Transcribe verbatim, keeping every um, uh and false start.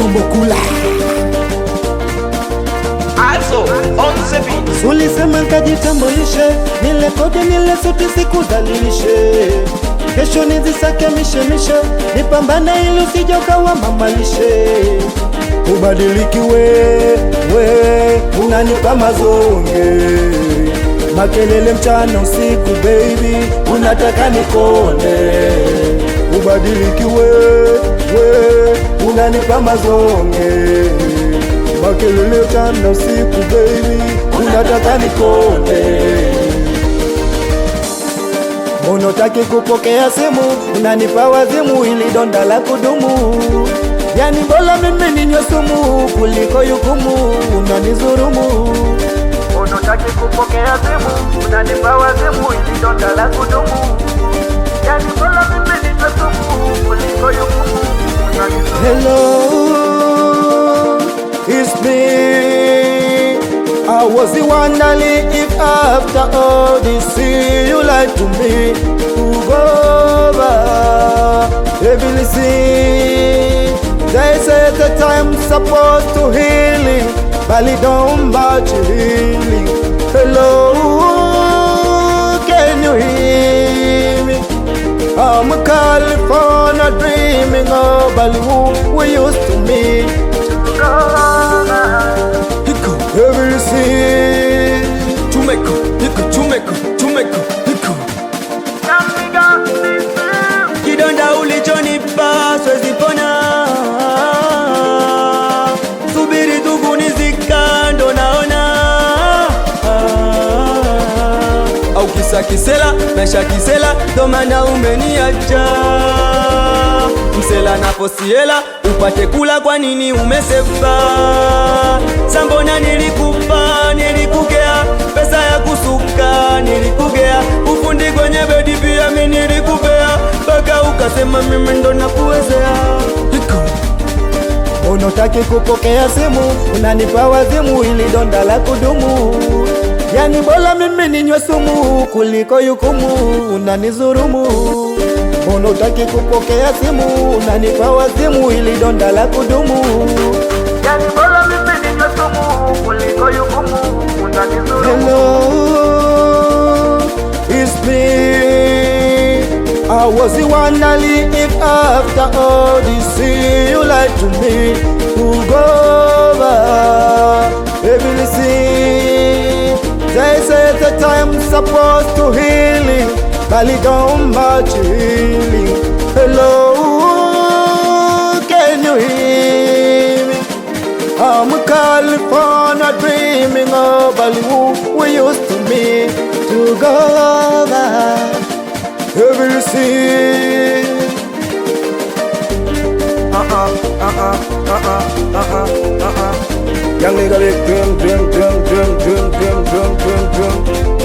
Mokula. Also, on the beat. Ulisema kajitambulishe, nile kodi nile suti sikudhalilishe. Kesho nizisake mishemishe, nipambane ili usije ukawa mamalishe. Ubadiliki we, we, unanipa mazonge. Makelele mchana usiku baby, unataka nikone. Ubadiliki we, we, unanipa mazonge. Makelele mchana usiku baby, unataka nikone. Unataki kupokea simu, unanipa wazimu ili donda la kudumu. Yani bora mimi ninywe sumu kuliko yukumu, unanizurumu. Unataki kupokea simu, unanipa wazimu ili donda la kudumu. Yani bora mimi ninywe sumu kuliko yukumu, unanizurumu. Hello, it's me. I was wondering if after all this you like to me to go over everything. They say that I'm supposed to healing, but it don't match healing. Hello, can you hear me? I'm a California dreaming of Hollywood we used to meet. Everything Chumeko, hiko, chumeko, chumeko, hiko. Kidonda ulichonipa siwezi pona. Subiri tu kunizika ndo naona. Au kisa kisela, maisha kisela, ndo maana umeniacha. Msela na posiela, upate kula kwa nini umesefa. Sambona nilikupa, nilikugea, pesa ya kusuka, nilikugea. Ufundi kwenye bedi pia mimi nilikupea, baka ukasema mimi ndo nakuwezea. unataki kupokea simu, unanipa wazimu ili donda la kudumu. Yani bora mimi ninywe sumu kuliko yukumu, unanizurumu. Unataki kupokea simu, unanipa wazimu ili donda la kudumu. Yani bora mimi ninywe sumu kuliko yukumu, unanizurumu. Hello, it's me. I was wondering if after all this you like to me to go over everything. They say that I'm supposed to healing, but it don't match healing. Hello, can you hear me? I'm a California dreaming of Hollywood we used to meet to go over everything. Uh-uh, uh-uh, uh-uh, uh-uh, uh-uh. Young nigga, like drum, drum, drum, drum, drum, drum, drum, drum, drum.